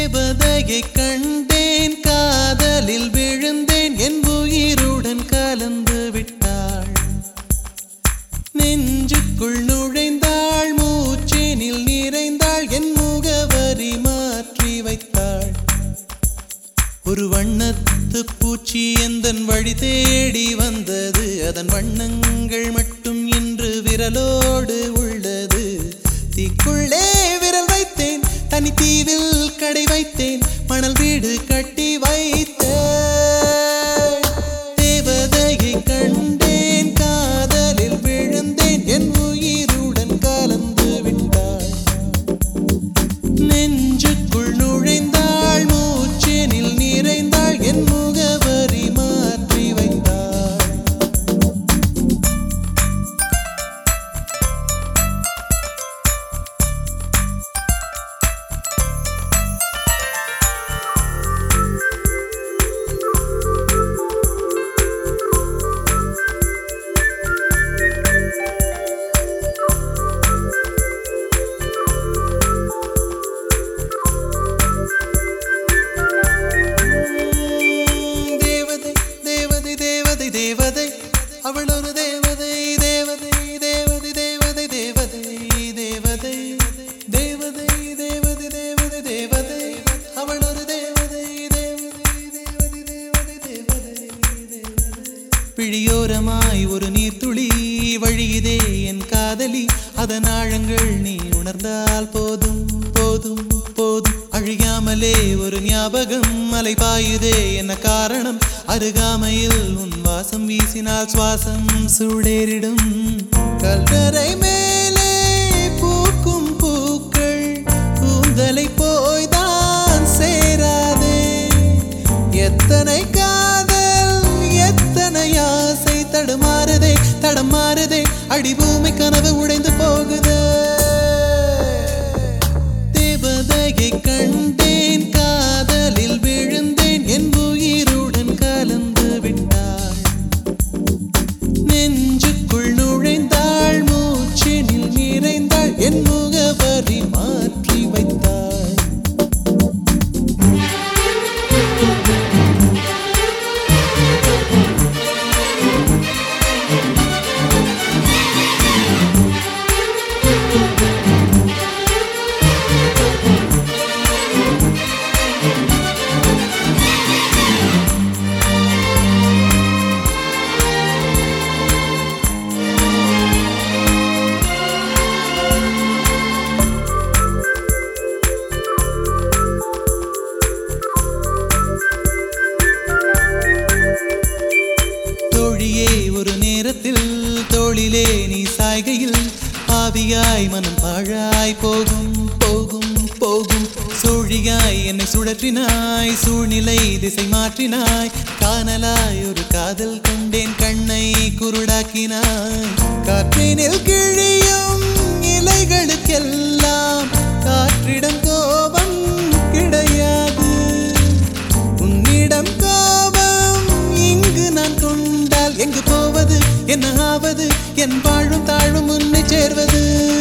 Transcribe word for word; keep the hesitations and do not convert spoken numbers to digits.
தேவதையை கண்டேன், காதலில் விழுந்தேன், என் உயிருடன் கலந்து விட்டாள். நெஞ்சுக்குள் நுழைந்தாள், மூச்சேனில் நிறைந்தாள், என் முகவரி மாற்றி வைத்தாள். ஒரு வண்ணத்து பூச்சி எந்தன் வழி தேடி வந்தது, அதன் வண்ணங்கள் மட்டும் இன்று விரலோடு உள்ளது. தீக்குள்ளே விரல் வைத்தேன், தனி தீவில் கடை வைத்தேன், மணல் வீடு கட்டி வைத்தேன். தேவதையை கண்டேன், காதலில் விழுந்தேன், என் உயிருடன் கலந்து விட்டாள். நெஞ்சுக்குள் நுழைந்தாள், மூச்சேனில் நிறைந்தாள், என் முகவரி மாற்றி வைத்தாள். தேவதை அவள் ஒரு தேவதை, தேவதை தேவதை தேவதை தேவதை தேவதை தேவதை தேவதை தேவதை தேவதை அவள் ஒரு தேவதை, தேவதை தேவதை தேவதை தேவதை தேவதை. பிழியோரமாய் ஒரு நீர்த்துளி வழியுதே என் காதலி, அதன் ஆழங்கள் நீ உணர்ந்தால் போதும் போதும் போதும். அழியாமலே ஒரு ஞாபகம் அலை பாயுதே, என்ன காரணம்? அருகாமையில் உன் வாசம் வீசினால் சுவாசம் சூடேறிடும். கல்லறை மேலே பூக்கும் பூக்கள் கூந்தலை போய்தான் சேராதே. எத்தனை காதல் எத்தனை ஆசை தடுமாறுதே தடமாறுதே, அடிபூமி கனவு உடைந்து போகுதே. தேவதையை கண்டேன், காதலில் விழுந்தேன், என் உயிருடன் கலந்து விட்டாள். நெஞ்சுக்குள் நுழைந்தாள், மூச்செனில் நிறைந்தாள், என் முகவரி மாற்றி வைத்தாள். ஒரு நேரத்தில் தோளிலே நீ சாய்கையில் ஆவியாய் மனம் பாழாய் போகும் போகும் போகும். சூழியாய் என்னை சுழற்றினாய், சூழ்நிலை திசை மாற்றினாய், காணலாய் ஒரு காதல் கொண்டேன், கண்ணை குருடாக்கினாய். காற்றினில் கிழியும் இலைகளுக்கெல்லாம் காற்றிடம் கோபம் கிடையாது. உன்னிடம் கோபம் இங்கு நான் கொண்டால் எங்கு போவது, என்ன ஆவது, என் வாழும் தாழும் உன்னை சேர்வது.